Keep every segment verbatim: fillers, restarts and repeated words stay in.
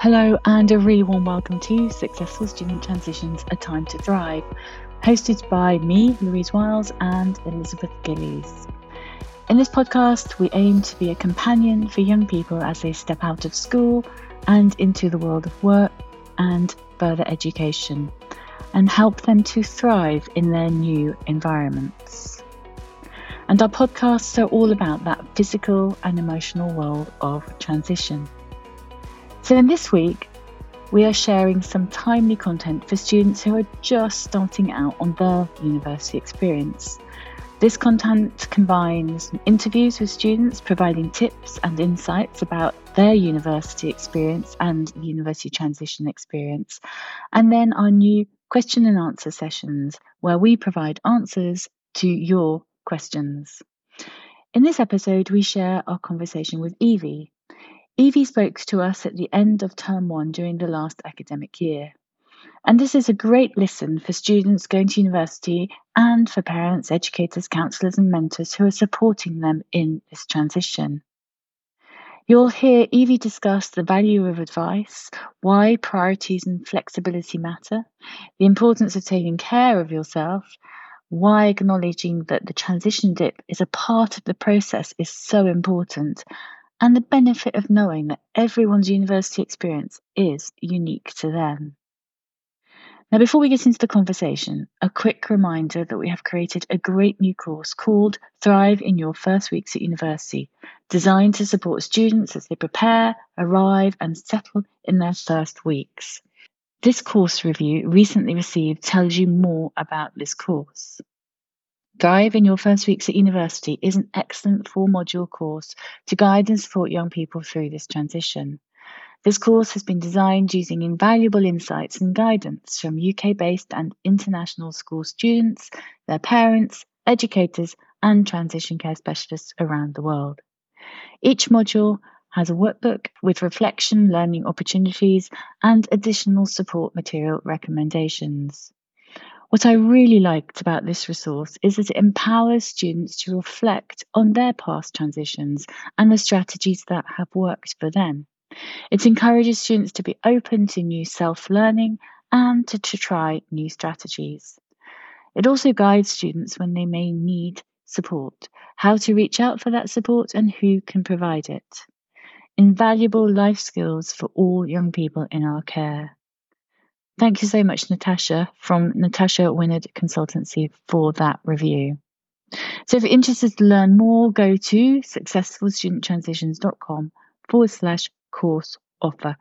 Hello and a really warm welcome to Successful Student Transitions, A Time to Thrive, hosted by me, Louise Wiles, and Elizabeth Gillies. In this podcast, we aim to be a companion for young people as they step out of school and into the world of work and further education, and help them to thrive in their new environments. And our podcasts are all about that physical and emotional world of transition. So in this week, we are sharing some timely content for students who are just starting out on their university experience. This content combines interviews with students, providing tips and insights about their university experience and university transition experience, and then our new question and answer sessions, where we provide answers to your questions. In this episode, we share our conversation with Evie. Evie spoke to us at the end of term one during the last academic year. And this is a great listen for students going to university and for parents, educators, counsellors and mentors who are supporting them in this transition. You'll hear Evie discuss the value of advice, why priorities and flexibility matter, the importance of taking care of yourself, why acknowledging that the transition dip is a part of the process is so important, and the benefit of knowing that everyone's university experience is unique to them. Now, before we get into the conversation, a quick reminder that we have created a great new course called Thrive in Your First Weeks at University, designed to support students as they prepare, arrive, and settle in their first weeks. This course review, recently received, tells you more about this course. Thrive in Your First Weeks at University is an excellent four-module course to guide and support young people through this transition. This course has been designed using invaluable insights and guidance from U K-based and international school students, their parents, educators, and transition care specialists around the world. Each module has a workbook with reflection, learning opportunities, and additional support material recommendations. What I really liked about this resource is that it empowers students to reflect on their past transitions and the strategies that have worked for them. It encourages students to be open to new self-learning and to, to try new strategies. It also guides students when they may need support, how to reach out for that support and who can provide it. Invaluable life skills for all young people in our care. Thank you so much, Natasha, from Natasha Winnard Consultancy, for that review. So if you're interested to learn more, go to successfulstudenttransitions.com forward slash course offer.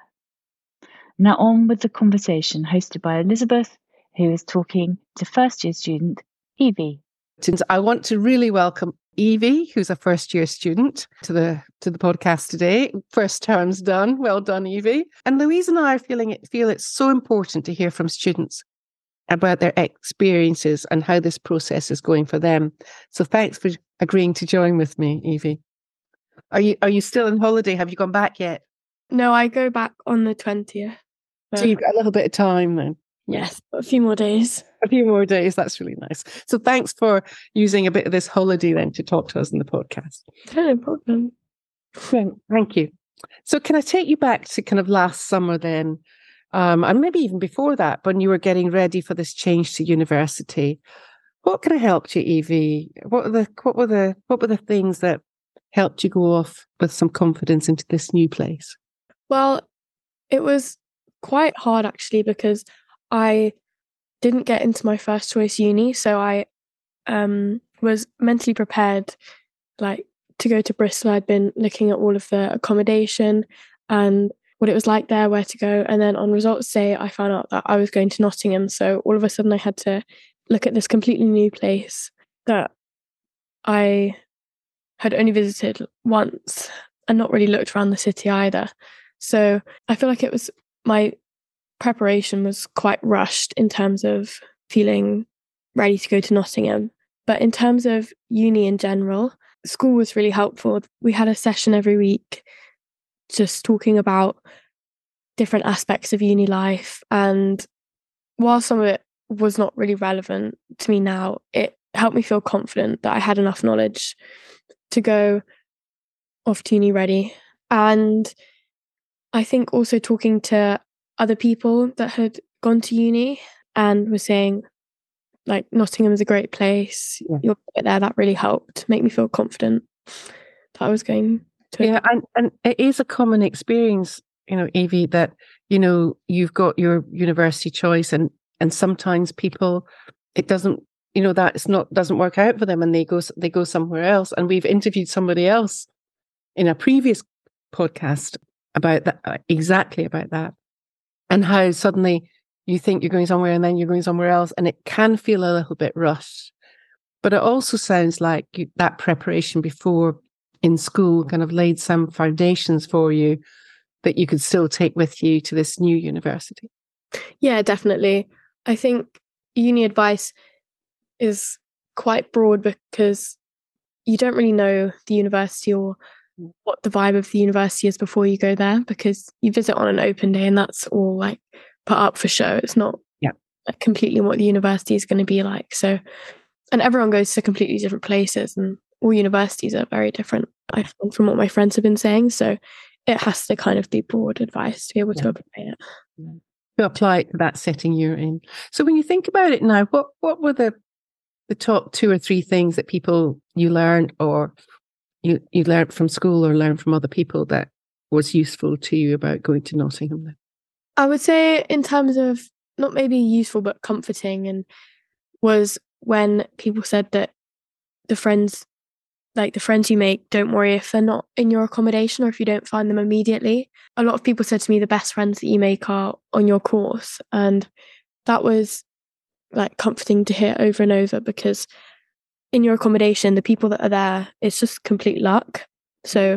Now on with the conversation hosted by Elizabeth, who is talking to first year student Evie. I want to really welcome Evie, who's a first year student, to the to the podcast today. First term's done. Well done, Evie. And Louise and I are feeling it feel it's so important to hear from students about their experiences and how this process is going for them. So thanks for agreeing to join with me, Evie. Are you are you still on holiday? Have you gone back yet? No, I go back on the twentieth. So you've got a little bit of time then. Yes, a few more days. A few more days. That's really nice. So thanks for using a bit of this holiday then to talk to us in the podcast. No problem. Thank you. So can I take you back to kind of last summer then, um, and maybe even before that, when you were getting ready for this change to university? What kind of helped you, Evie? What were the what were the what were the things that helped you go off with some confidence into this new place? Well, it was quite hard actually, because I didn't get into my first choice uni, so I um, was mentally prepared, like to go to Bristol. I'd been looking at all of the accommodation and what it was like there, where to go, and then on results day, I found out that I was going to Nottingham. So all of a sudden, I had to look at this completely new place that I had only visited once and not really looked around the city either. So I feel like it was my preparation was quite rushed in terms of feeling ready to go to Nottingham. But in terms of uni in general, school was really helpful. We had a session every week just talking about different aspects of uni life. And while some of it was not really relevant to me now, it helped me feel confident that I had enough knowledge to go off to uni ready. And I think also talking to other people that had gone to uni and were saying, like, Nottingham is a great place. Yeah. You'll get there. That really helped make me feel confident that I was going to. Yeah, and, and it is a common experience, you know, Evie, that, you know, you've got your university choice and and sometimes people, it doesn't, you know, that it's not, doesn't work out for them and they go, they go somewhere else. And we've interviewed somebody else in a previous podcast about that, exactly about that, and how suddenly you think you're going somewhere and then you're going somewhere else, and it can feel a little bit rushed. But it also sounds like you, that preparation before in school kind of laid some foundations for you that you could still take with you to this new university. Yeah, definitely. I think uni advice is quite broad because you don't really know the university or what the vibe of the university is before you go there, because you visit on an open day and that's all like put up for show. It's not yeah. like completely what the university is going to be like. So, and everyone goes to completely different places and all universities are very different, I find, from what my friends have been saying. So it has to kind of be broad advice to be able yeah. to apply it. Yeah. To apply it to that setting you're in. So when you think about it now, what what were the the top two or three things that people you learned or you you learned from school or learned from other people that was useful to you about going to Nottingham then? I would say in terms of not maybe useful but comforting, and was when people said that the friends like the friends you make, don't worry if they're not in your accommodation or if you don't find them immediately. A lot of people said to me the best friends that you make are on your course, and that was like comforting to hear over and over, because in your accommodation the people that are there, it's just complete luck. So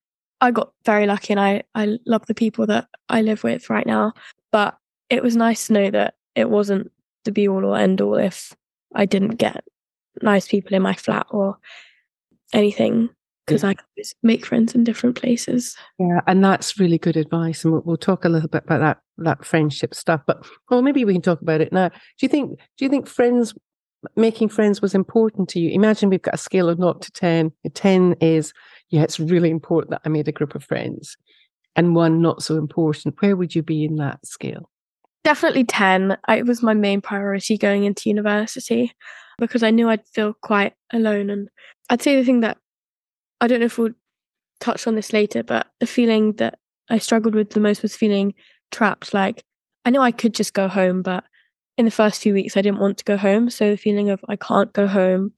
I got very lucky and I, I love the people that I live with right now, but it was nice to know that it wasn't the be all or end all if I didn't get nice people in my flat or anything, because I can always make friends in different places. Yeah, and that's really good advice, and we'll, we'll talk a little bit about that that friendship stuff. But well, maybe we can talk about it now. Do you think do you think friends making friends was important to you? Imagine we've got a scale of naught to ten. Ten is yeah, it's really important that I made a group of friends, and one not so important. Where would you be in that scale? Definitely ten. It was my main priority going into university, because I knew I'd feel quite alone. And I'd say the thing that, I don't know if we'll touch on this later, but the feeling that I struggled with the most was feeling trapped. Like, I know I could just go home, but in the first few weeks I didn't want to go home. So the feeling of I can't go home,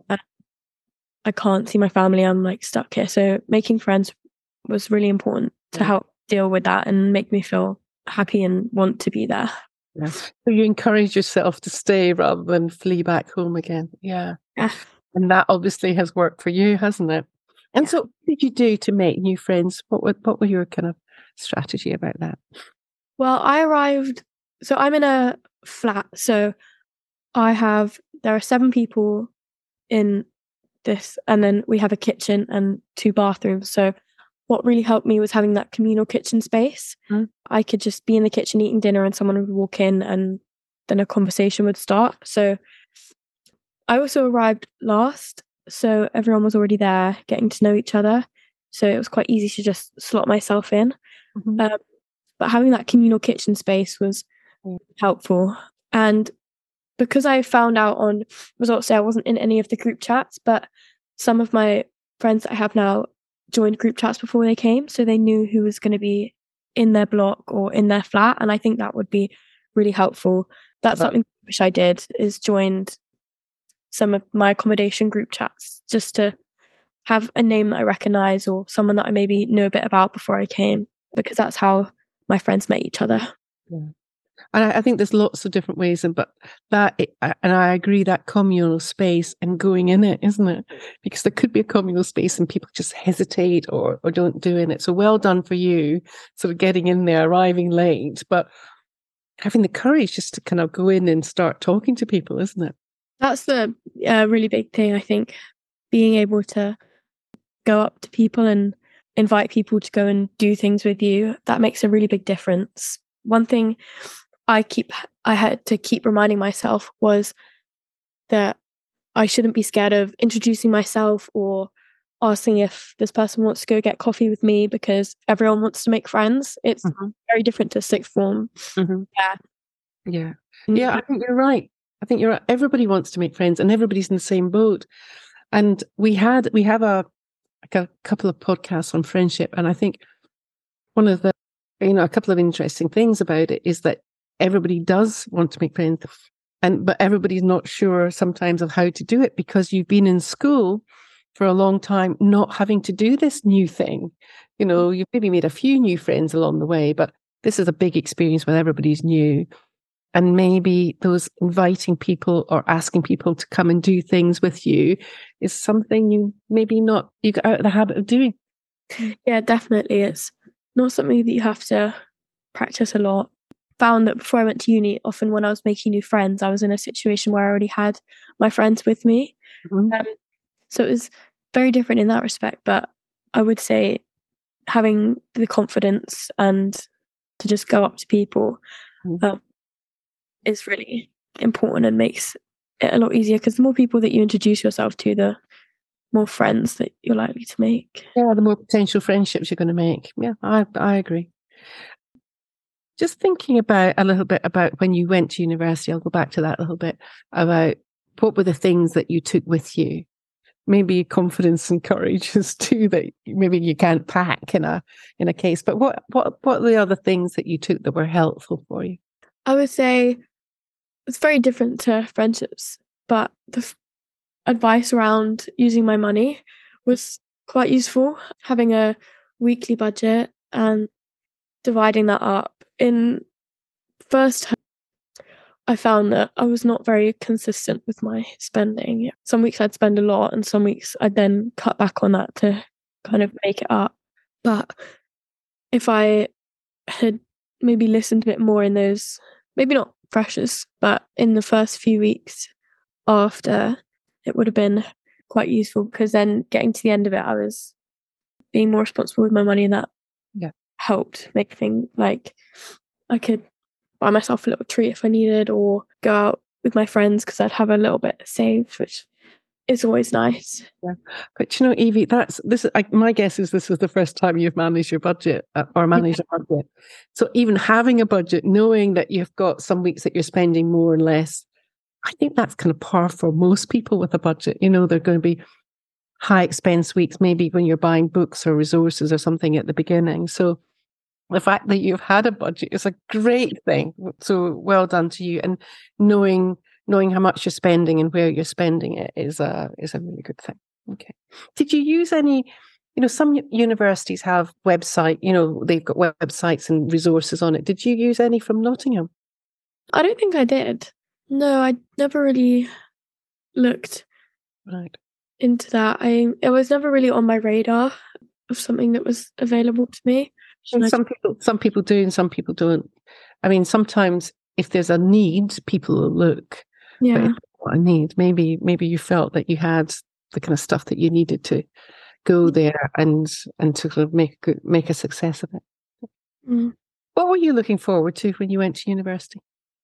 I can't see my family, I'm like stuck here. So making friends was really important to help deal with that and make me feel happy and want to be there. Yeah. So you encourage yourself to stay rather than flee back home again. Yeah. Yeah. And that obviously has worked for you, hasn't it? And yeah. So what did you do to make new friends? What were, what were your kind of strategy about that? Well, I arrived, so I'm in a flat. So I have, there are seven people in this, and then we have a kitchen and two bathrooms. So what really helped me was having that communal kitchen space. Mm. I could just be in the kitchen eating dinner and someone would walk in and then a conversation would start. So I also arrived last, so everyone was already there getting to know each other. So it was quite easy to just slot myself in. Mm-hmm. Um, but having that communal kitchen space was mm. helpful. And because I found out on results day, I wasn't in any of the group chats, but some of my friends that I have now joined group chats before they came, so they knew who was going to be in their block or in their flat, and I think that would be really helpful. That's that, something I wish I did, is joined some of my accommodation group chats just to have a name that I recognise or someone that I maybe knew a bit about before I came, because that's how my friends met each other. Yeah. And I, I think there's lots of different ways, and but that, and I agree, that communal space and going in it, isn't it? Because there could be a communal space and people just hesitate or or don't do in it. So well done for you, sort of getting in there, arriving late, but having the courage just to kind of go in and start talking to people, isn't it? That's the uh, really big thing, I think. Being able to go up to people and invite people to go and do things with you, that makes a really big difference. One thing I keep I had to keep reminding myself was that I shouldn't be scared of introducing myself or asking if this person wants to go get coffee with me because everyone wants to make friends. It's Mm-hmm. very different to sixth form. Mm-hmm. Yeah. Yeah. Yeah, I think you're right. I think you're right. Everybody wants to make friends and everybody's in the same boat. And we had, we have a, like a couple of podcasts on friendship. And I think one of the, you know, a couple of interesting things about it is that everybody does want to make friends. And, but everybody's not sure sometimes of how to do it because you've been in school for a long time, not having to do this new thing. You know, you've maybe made a few new friends along the way, but this is a big experience when everybody's new. And maybe those inviting people or asking people to come and do things with you is something you maybe not, you got out of the habit of doing. Yeah, definitely. It's not something that you have to practice a lot. Found that before I went to uni, often when I was making new friends, I was in a situation where I already had my friends with me. Mm-hmm. Um, so it was very different in that respect. But I would say having the confidence and to just go up to people Mm-hmm. um, is really important and makes it a lot easier because the more people that you introduce yourself to, the more friends that you're likely to make. Yeah, the more potential friendships you're going to make. Yeah, I I agree. Just thinking about a little bit about when you went to university, I'll go back to that a little bit, about what were the things that you took with you? Maybe confidence and courage is too that maybe you can't pack in a in a case. But what what what are the other things that you took that were helpful for you? I would say it's very different to friendships, but the f- advice around using my money was quite useful. Having a weekly budget and dividing that up. In first term, I found that I was not very consistent with my spending. Some weeks I'd spend a lot and some weeks I'd then cut back on that to kind of make it up. But if I had maybe listened a bit more in those, maybe not freshers, but in the first few weeks after, it would have been quite useful because then getting to the end of it, I was being more responsible with my money and that Yeah. helped make things like I could buy myself a little treat if I needed or go out with my friends because I'd have a little bit saved, which is always nice. Yeah, but you know, Evie, that's this. I, my guess is this was the first time you've managed your budget uh, or managed a budget. So even having a budget, knowing that you've got some weeks that you're spending more and less, I think that's kind of par for most people with a budget. You know, they're going to be high expense weeks, maybe when you're buying books or resources or something at the beginning. So the fact that you've had a budget is a great thing. So well done to you. And knowing knowing how much you're spending and where you're spending it is a is a really good thing. Okay. Did you use any, you know, some universities have website, you know, they've got websites and resources on it. Did you use any from Nottingham? I don't think I did. No, I never really looked Right. into that. I it was never really on my radar of something that was available to me. And some people some people do and some people don't. I mean, sometimes if there's a need, people will look. Yeah. But if what I need, maybe maybe you felt that you had the kind of stuff that you needed to go there and and to sort of make a, make a success of it. Mm. What were you looking forward to when you went to university?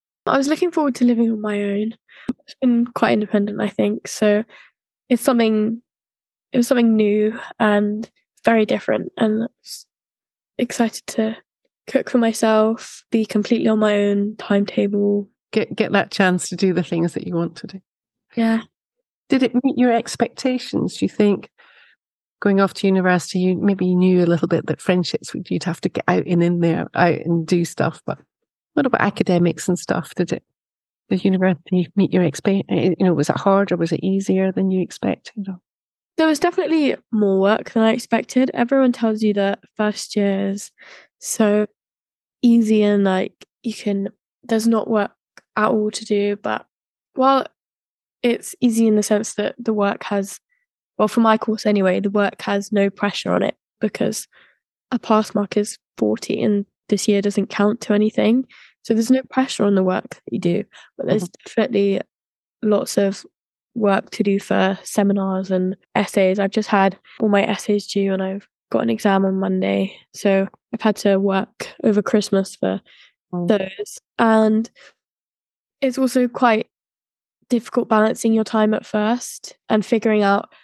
I was looking forward to living on my own. It's been quite independent, I think. So it's something it was something new and very different, and I was excited to cook for myself, be completely on my own timetable. Get get that chance to do the things that you want to do. Yeah. Did it meet your expectations? Do you think going off to university, you maybe you knew a little bit that friendships you'd have to get out and in there, out and do stuff, but what about academics and stuff? Did it did university meet your expect? You know, was it hard or was it easier than you expected? There was definitely more work than I expected. Everyone tells you that first year is so easy and like you can, there's not work at all to do. But while it's easy in the sense that the work has, well, for my course anyway, the work has no pressure on it because a pass mark is forty and this year doesn't count to anything. So there's no pressure on the work that you do. But there's mm-hmm. definitely lots of work to do for seminars and essays. I've just had all my essays due and I've got an exam on Monday. So I've had to work over Christmas for mm. those. And it's also quite difficult balancing your time at first and figuring out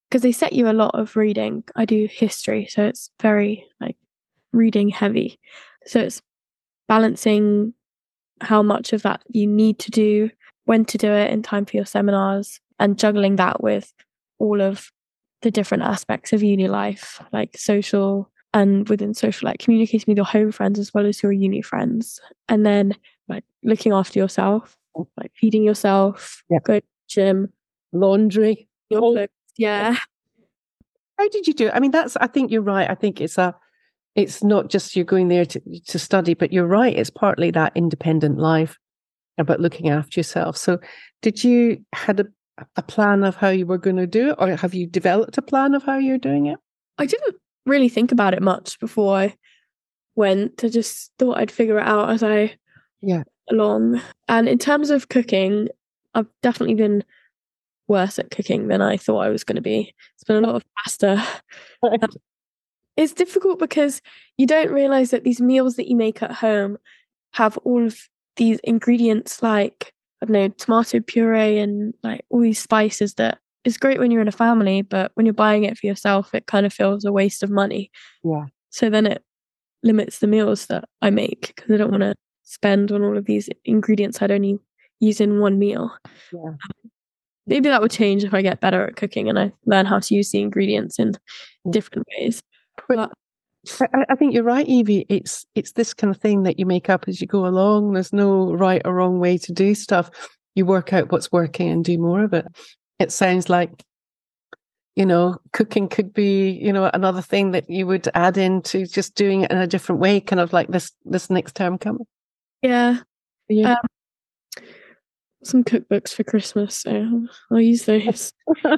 because they set you a lot of reading. I do history, so it's very like reading heavy. So it's balancing how much of that you need to do, when to do it in time for your seminars, and juggling that with all of the different aspects of uni life, like social, and within social, like communicating with your home friends as well as your uni friends. And then like looking after yourself, like feeding yourself, Yeah. going to the gym, Laundry. your Oh. clothes. Yeah. How did you do it? I mean, that's, I think you're right. I think it's a, it's not just you're going there to, to study, but you're right. It's partly that independent life about looking after yourself. So did you had a, a plan of how you were going to do it, or have you developed a plan of how you're doing it? I didn't really think about it much before I went. I just thought I'd figure it out as I yeah along. And in terms of cooking, I've definitely been worse at cooking than I thought I was going to be. It's been a lot of pasta. Um, it's difficult because you don't realise that these meals that you make at home have all of these ingredients, like, I don't know, tomato puree and like all these spices that is great when you're in a family, but when you're buying it for yourself, it kind of feels a waste of money. Yeah. So then it limits the meals that I make because I don't want to spend on all of these ingredients I'd only use in one meal. Yeah. Maybe that would change if I get better at cooking and I learn how to use the ingredients in different ways. But I, I think you're right, Evie. It's it's this kind of thing that you make up as you go along. There's no right or wrong way to do stuff. You work out what's working and do more of it. It sounds like, you know, cooking could be, you know, another thing that you would add into just doing it in a different way, kind of like this this next term coming. Yeah. Yeah. Um, some cookbooks for Christmas, so I'll use those.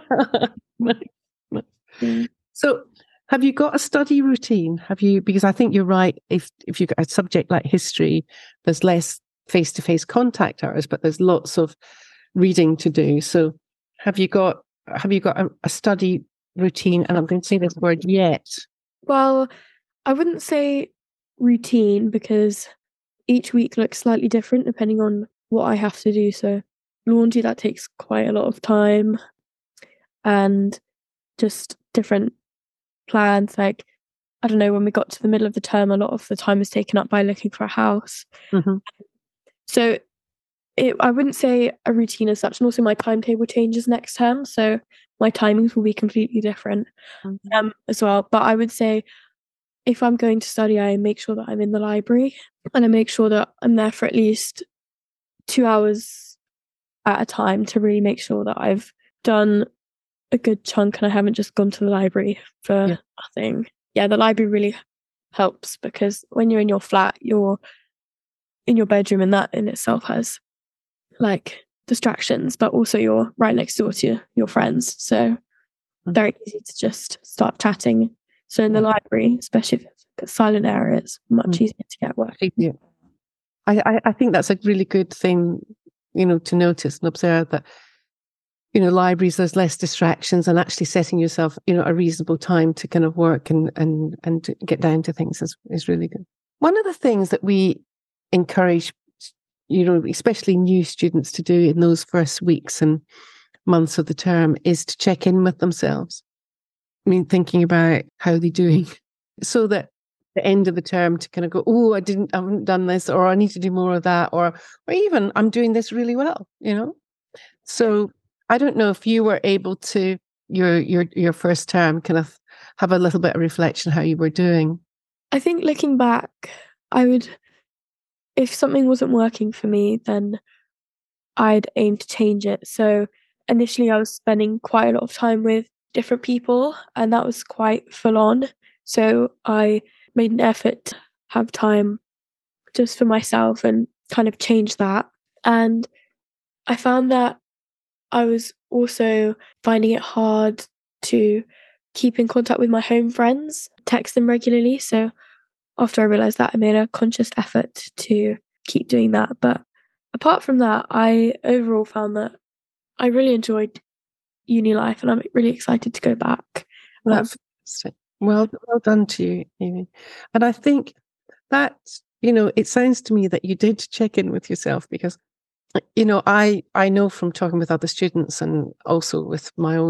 Yeah. So have you got a study routine? Have you, because I think you're right, if if you've got a subject like history, there's less face-to-face contact hours, but there's lots of reading to do. So have you got have you got a, a study routine? And I'm going to say this word yet. Well, I wouldn't say routine because each week looks slightly different depending on what I have to do. So laundry, that takes quite a lot of time, and just different plans. Like, I don't know, when we got to the middle of the term, a lot of the time was taken up by looking for a house. Mm-hmm. So it, I wouldn't say a routine as such. And also my timetable changes next term. So my timings will be completely different Mm-hmm. um, as well. But I would say if I'm going to study, I make sure that I'm in the library and I make sure that I'm there for at least two hours at a time to really make sure that I've done a good chunk and I haven't just gone to the library for Yeah. nothing. Yeah, the library really helps because when you're in your flat, you're in your bedroom, and that in itself has like distractions, but also you're right next door to your friends. So very easy to just start chatting. So in the library, especially if it's a silent area, it's much Mm. easier to get work. Yeah. I, I, I think that's a really good thing, you know, to notice and observe that, you know, libraries, there's less distractions, and actually setting yourself, you know, a reasonable time to kind of work and and and to get down to things is, is really good. One of the things that we encourage, you know, especially new students to do in those first weeks and months of the term is to check in with themselves. I mean, thinking about how they're doing, so that the end of the term to kind of go, oh, I didn't, I haven't done this, or I need to do more of that, or or even I'm doing this really well, you know. So I don't know if you were able to your your your first term kind of have a little bit of reflection how you were doing. I think looking back, I would, if something wasn't working for me, then I'd aim to change it. So initially I was spending quite a lot of time with different people, and that was quite full on. So I made an effort to have time just for myself and kind of change that. And I found that I was also finding it hard to keep in contact with my home friends, text them regularly. So after I realised that, I made a conscious effort to keep doing that. But apart from that, I overall found that I really enjoyed uni life, and I'm really excited to go back. Well, that's fantastic. Well, well done to you, Amy. And I think that, you know, it sounds to me that you did check in with yourself, because, you know, I I know from talking with other students and also with my own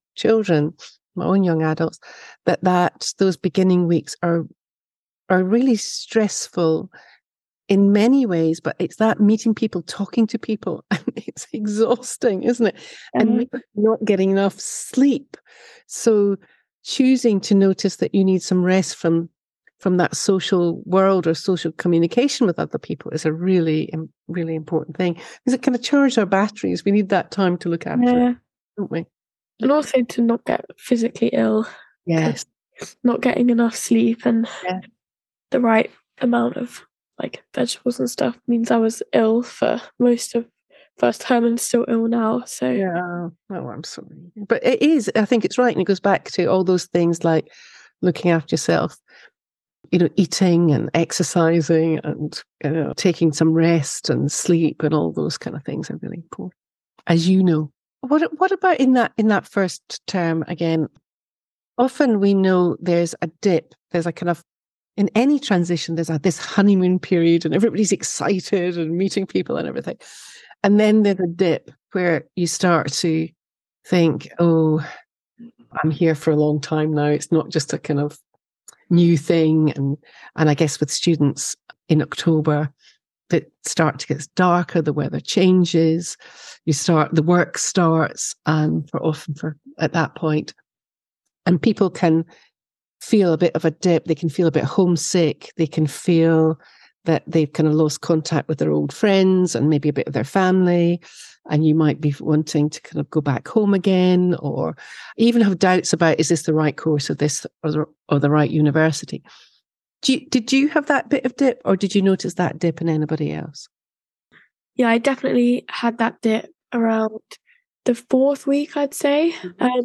children, my own young adults, that that those beginning weeks are are really stressful in many ways, but it's that meeting people, talking to people, and it's exhausting, isn't it? And not getting enough sleep. So choosing to notice that you need some rest from from that social world or social communication with other people is a really, really important thing. Because it kind of charges our batteries. We need that time to look after Yeah. it, don't we? And also to not get physically ill. Yes. Not getting enough sleep and Yeah. the right amount of like vegetables and stuff means I was ill for most of first term and still ill now. So yeah, oh, I'm sorry, but it is. I think it's right, and it goes back to all those things like looking after yourself, you know, eating and exercising, and you know, taking some rest and sleep, and all those kind of things are really important, as you know. What What about in that in that first term again? Often we know there's a dip. There's a kind of in any transition, there's a, this honeymoon period and everybody's excited and meeting people and everything. And then there's a dip where you start to think, oh, I'm here for a long time now. It's not just a kind of new thing. And, and I guess with students in October, that start to get darker, the weather changes, you start, the work starts, and for often for at that point, and people can feel a bit of a dip. They can feel a bit homesick. They can feel that they've kind of lost contact with their old friends and maybe a bit of their family. And you might be wanting to kind of go back home again, or even have doubts about, is this the right course of this or the, or the right university? Do you, did you have that bit of dip, or did you notice that dip in anybody else? Yeah, I definitely had that dip around the fourth week, I'd say. Mm-hmm. Um,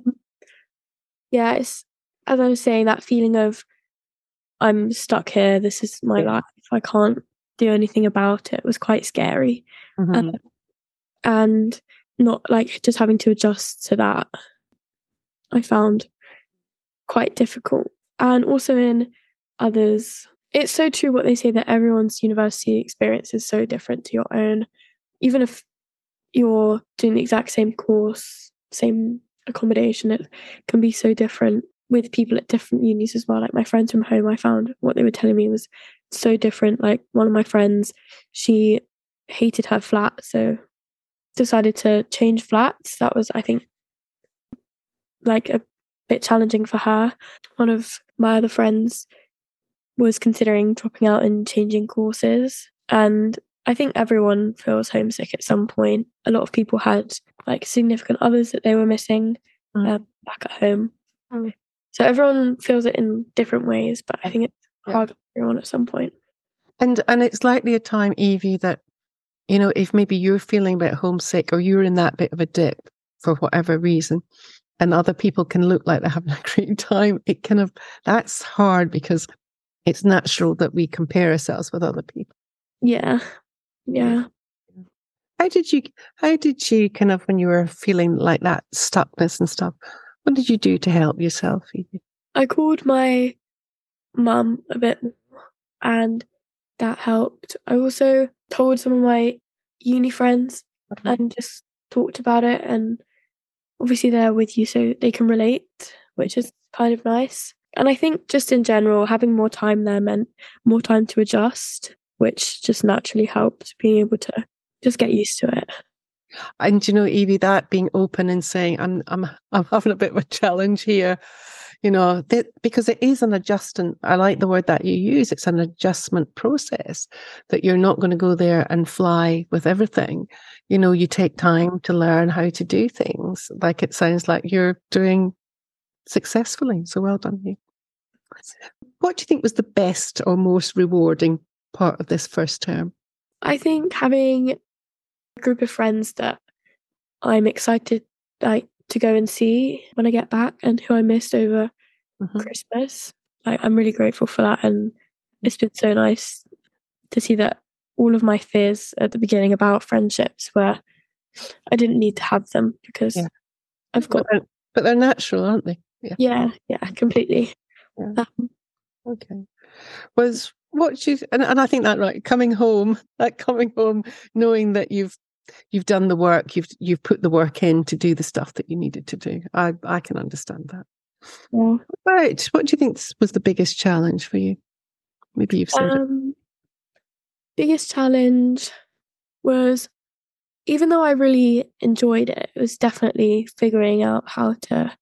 yeah, it's, as I was saying, that feeling of I'm stuck here, this is my Yeah. life, I can't do anything about it, was quite scary. Mm-hmm. Um, and not like just having to adjust to that, I found quite difficult. And also in others, it's so true what they say that everyone's university experience is so different to your own. Even if you're doing the exact same course, same accommodation, it can be so different with people at different unis as well. Like my friends from home, I found what they were telling me was so different. Like one of my friends, she hated her flat, so decided to change flats. That was, I think, like a bit challenging for her. One of my other friends was considering dropping out and changing courses. And I think everyone feels homesick at some point. A lot of people had like significant others that they were missing mm. um, back at home. Mm. So everyone feels it in different ways, but I think it's hard yeah. for everyone at some point. And and it's likely a time, Evie, that, you know, if maybe you're feeling a bit homesick or you're in that bit of a dip for whatever reason, and other people can look like they're having a great time, it kind of, that's hard because it's natural that we compare ourselves with other people. Yeah. Yeah. How did you, how did you kind of, when you were feeling like that stuckness and stuff, what did you do to help yourself, Evie? I called my mum a bit and that helped. I also told some of my uni friends mm-hmm. and just talked about it, and obviously they're with you so they can relate, which is kind of nice. And I think just in general, having more time there meant more time to adjust, which just naturally helped being able to just get used to it. And you know, Evie, that being open and saying, I'm I'm I'm having a bit of a challenge here, you know, that, because it is an adjustment. I like the word that you use. It's an adjustment process, that you're not going to go there and fly with everything. You know, you take time to learn how to do things. Like it sounds like you're doing successfully. So well done, you. What do you think was the best or most rewarding part of this first term? I think having a group of friends that I'm excited like to go and see when I get back, and who I missed over mm-hmm. Christmas. Like, I'm really grateful for that, and it's been so nice to see that all of my fears at the beginning about friendships where I didn't need to have them because yeah. I've got. But they're, but they're natural, aren't they? Yeah, yeah, yeah completely. Yeah. Um, okay. Was what you and, and I think that right coming home, like coming home, knowing that you've you've done the work, you've you've put the work in to do the stuff that you needed to do. I, I can understand that. Yeah. Right. What do you think was the biggest challenge for you? Maybe you've said Um, biggest challenge was, even though I really enjoyed it, it was definitely figuring out how to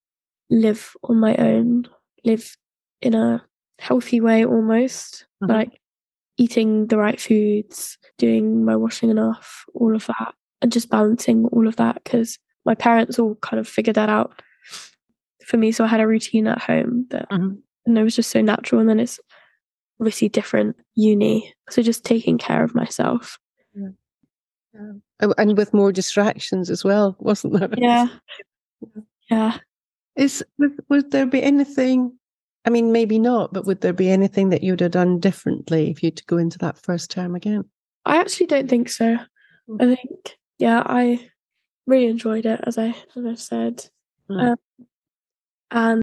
live on my own, live in a healthy way almost, Mhm. like eating the right foods, doing my washing enough, all of that, and just balancing all of that because my parents all kind of figured that out for me. So I had a routine at home that, Mhm. and it was just so natural. And then it's obviously different uni. So just taking care of myself. Yeah. Yeah. And- And with more distractions as well, wasn't there? Yeah. Yeah. Is would, would there be anything? I mean, maybe not, but would there be anything that you'd have done differently if you'd to go into that first term again? I actually don't think so. I think, yeah, I really enjoyed it, as I as I said. Mm. Um, and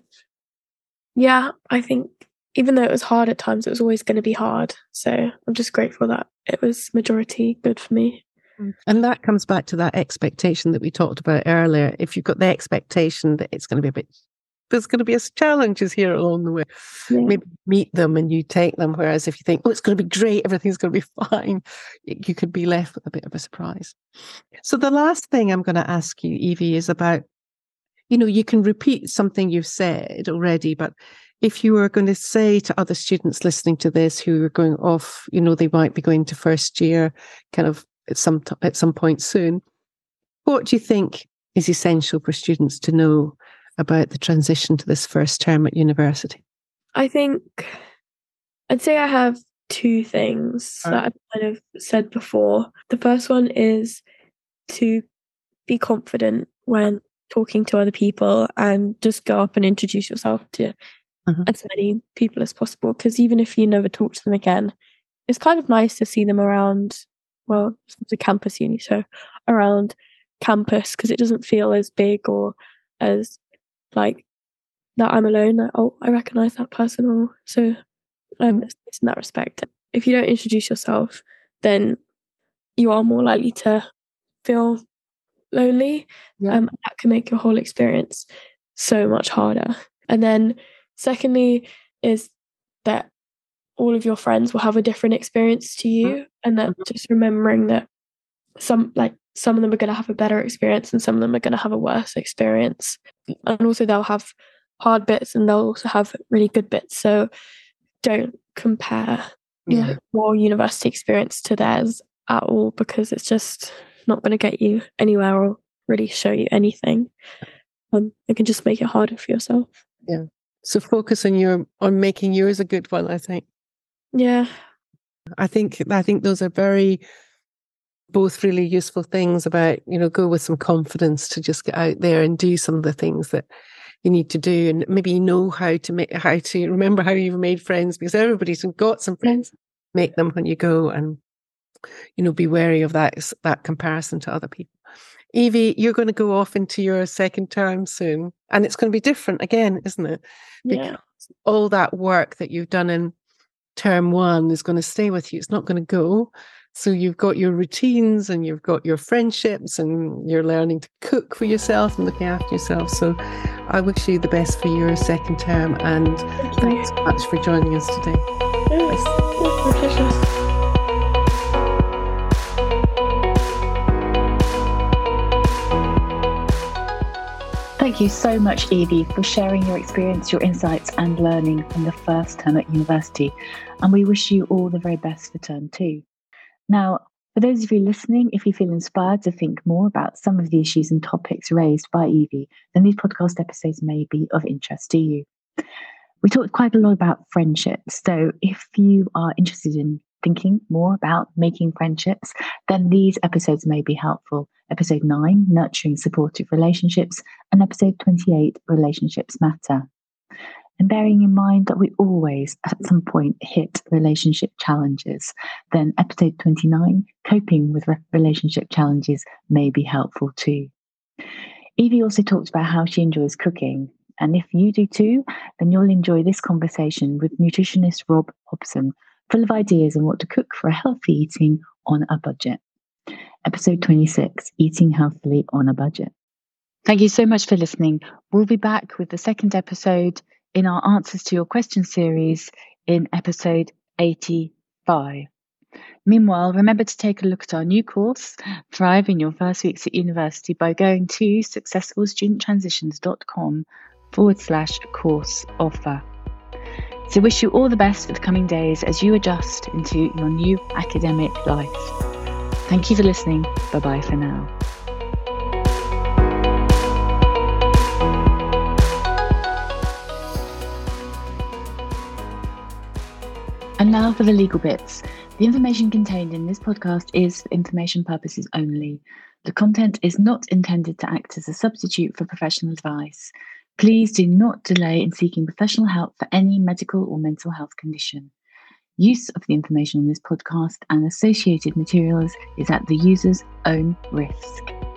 yeah, I think even though it was hard at times, it was always going to be hard. So I'm just grateful that it was majority good for me. And that comes back to that expectation that we talked about earlier. If you've got the expectation that it's going to be a bit, there's going to be challenges here along the way, Yeah. maybe meet them and you take them. Whereas if you think, oh, it's going to be great, everything's going to be fine, you could be left with a bit of a surprise. So the last thing I'm going to ask you, Evie, is about, you know, you can repeat something you've said already, but if you were going to say to other students listening to this who are going off, you know, they might be going to first year kind of at some t- at some point soon, what do you think is essential for students to know about the transition to this first term at university? I think I'd say I have two things Right. that I've kind of said before. The first one is to be confident when talking to other people and just go up and introduce yourself to Mhm. as many people as possible. Because even if you never talk to them again, it's kind of nice to see them around, well, it's a campus uni, so around campus, because it doesn't feel as big or as like that I'm alone, like, oh, I recognise that person. Or so um, it's in that respect. If you don't introduce yourself, then you are more likely to feel lonely. Yeah. Um, that can make your whole experience so much harder. And then secondly is that all of your friends will have a different experience to you, and that just remembering that some like some of them are going to have a better experience and some of them are going to have a worse experience, and also they'll have hard bits and they'll also have really good bits. So don't compare Yeah. your, your university experience to theirs at all, because it's just not going to get you anywhere or really show you anything. Um, it can just make it harder for yourself. Yeah. So focus on your on making yours a good one, I think. Yeah. I think I think those are very both really useful things about, you know, go with some confidence to just get out there and do some of the things that you need to do, and maybe know how to make how to remember how you've made friends, because everybody's got some friends. Make them when you go, and you know, be wary of that that comparison to other people. Evie, you're going to go off into your second term soon, and it's going to be different again, isn't it? Because Yeah. all that work that you've done in term one is going to stay with you. It's not going to go. So you've got your routines and you've got your friendships and you're learning to cook for yourself and looking after yourself. So I wish you the best for your second term, and Thank you. thanks so much for joining us today. Yes, it's my pleasure. Thank you so much, Evie, for sharing your experience, your insights and learning from the first term at university. And we wish you all the very best for term two. Now, for those of you listening, if you feel inspired to think more about some of the issues and topics raised by Evie, then these podcast episodes may be of interest to you. We talked quite a lot about friendships. So if you are interested in thinking more about making friendships, then these episodes may be helpful. Episode nine, Nurturing Supportive Relationships, and episode twenty-eight, Relationships Matter. And bearing in mind that we always at some point hit relationship challenges, then episode twenty-nine, Coping with Relationship Challenges, may be helpful too. Evie also talked about how she enjoys cooking. And if you do too, then you'll enjoy this conversation with nutritionist Rob Hobson, full of ideas on what to cook for a healthy eating on a budget. episode twenty-six, Eating Healthily on a Budget. Thank you so much for listening. We'll be back with the second episode in our Answers to Your Questions series in episode eighty-five. Meanwhile, remember to take a look at our new course, Thrive in Your First Weeks at University, by going to successfulstudenttransitions.com forward slash course offer. So wish you all the best for the coming days as you adjust into your new academic life. Thank you for listening. Bye-bye for now. And now for the legal bits. The information contained in this podcast is for information purposes only. The content is not intended to act as a substitute for professional advice. Please do not delay in seeking professional help for any medical or mental health condition. Use of the information in this podcast and associated materials is at the user's own risk.